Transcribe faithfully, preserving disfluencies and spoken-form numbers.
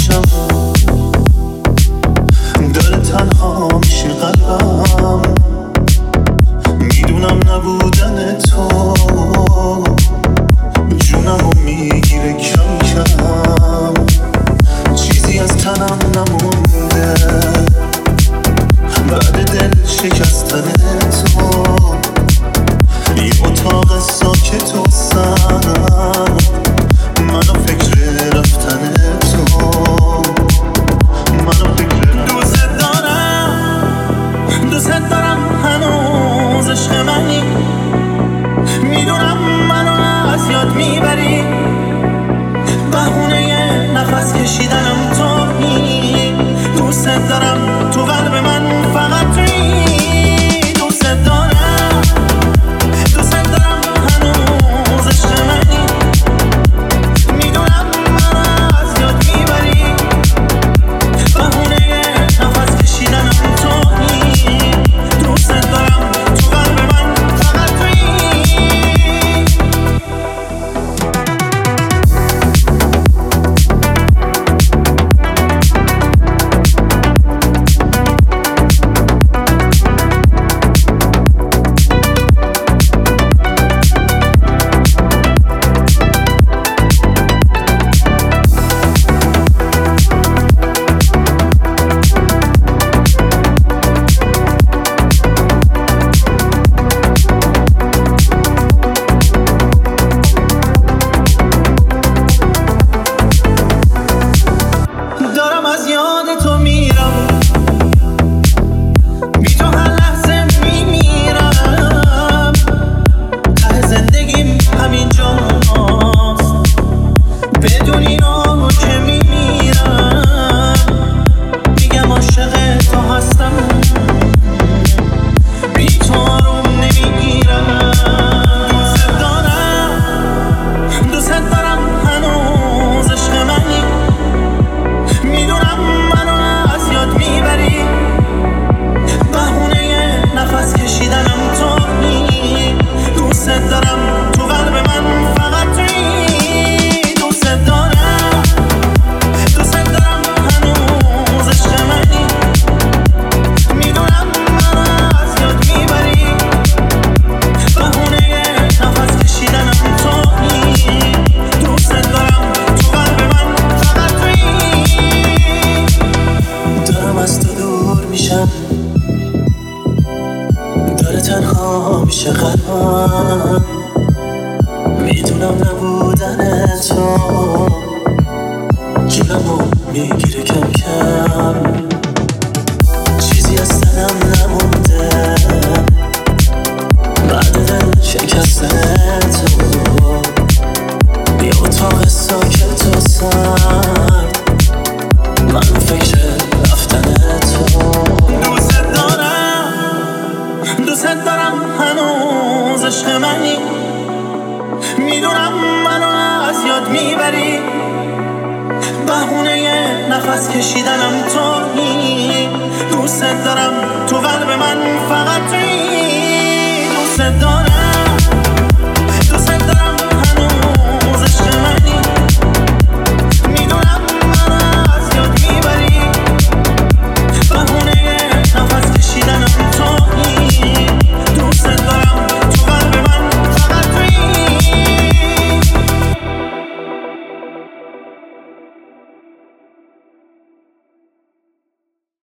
میشم، داره تنها میشه قلبم. میدونم نبودن تو جونمو میگیره کم کم، چیزی از تنم نمونده بعد دل شکستن تو. یه اتاق ساکت و سرد منو فکر رفتن تو، منو فکر دوست دارم، دوست دارم هنوز عشق منی. میدونم منو از یاد میبری، بهونه یه نفس کشیدنم تویی. دوست دارم تو قلب من فقط تویی. دوست دارم، دوست دارم هنوز عشق منی. میدونم منو از یاد میبری، بهونه یه نفس کشیدنم تویی. دوست دارم تو قلب من فقط تویی. دارم از یاد تو میرم، بی تو هر لحظه میمیرم. ته زندگیم همین جاست، بدون اینو که میمیرم. میگم عاشق تو هستم، بی تو آروم نمیگیرم. دوست دارم، دوست دارم هنوز عشق منی. میدونم منو از یاد میبری، بهونه یه نفس کشیدنم تویی. دوست دارم تو قلب من فقط تویی. دوست دارم، دوست دارم هنوز عشق منی. میدونم منو از یاد میبری، بهونه یه نفس کشیدنم تویی. دوست دارم تو قلب من فقط تویی. دارم از تو دور میشم، داره تنها میشه قلبم. میدونم نبودن تو جونمو میگیره کم کم، چیزی از تنم نمونده بعد دل شکستن تو. یه اتاق ساکت و سرد منو فکر رفتن تو. دوست دارم، دوست دارم هنوز عشق منی. میدونم منو از یاد میبری، بهونه یه نفس کشیدنم تویی. دوست دارم تو قلب من فقط تویی. دوست دارم.